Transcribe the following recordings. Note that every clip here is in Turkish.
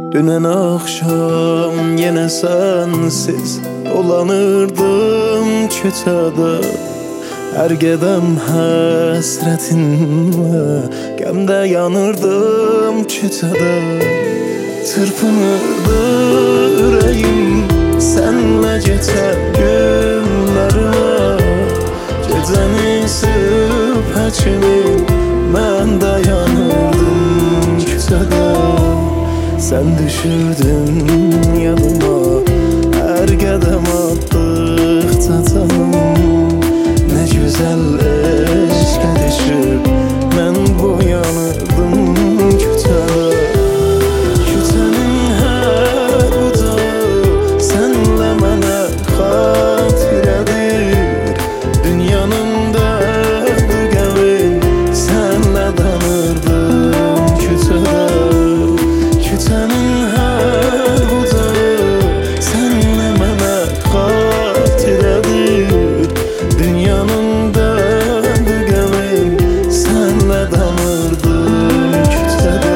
Dünen akşam yine sensiz dolanırdım küçede. Her gedem hasretinle gemde yanırdım küçede. Tırpınırdı yüreğim senle geçen günlerime. Gecenin sübhe kimi ben dayanırdım küçede. Sen düşürdün yanıma her gedem attıkça canım. Ne güzel eşke düşüp ben boyanırdım küçede. Küçenin her bucağı senle mənə xatirədir. Dünyanın dərdi qəmin senle danırdım küçede. Küçenin her bucağı senle mənə xatirədir. Dünyanın dərdi qəmin senle danırdım küçede.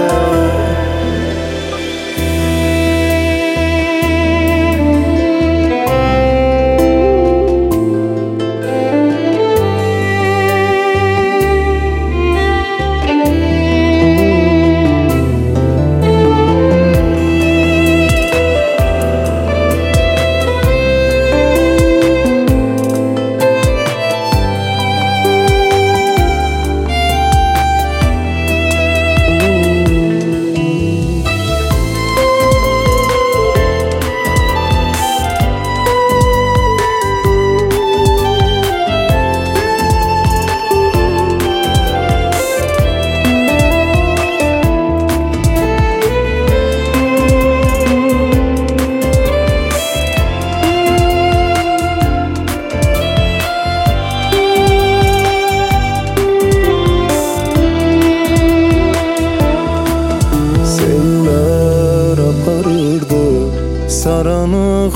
Saranı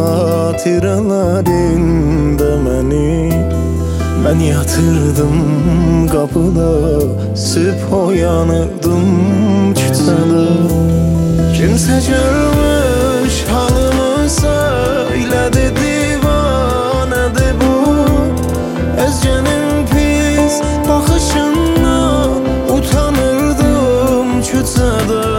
xatirələrində məni. Mən yatırdım qapıda, sübh oyanırdım küçədə. Kimsə görmüş halımı söylədi, divanədir bu. Özgənin pis baxışından utanırdım küçədə.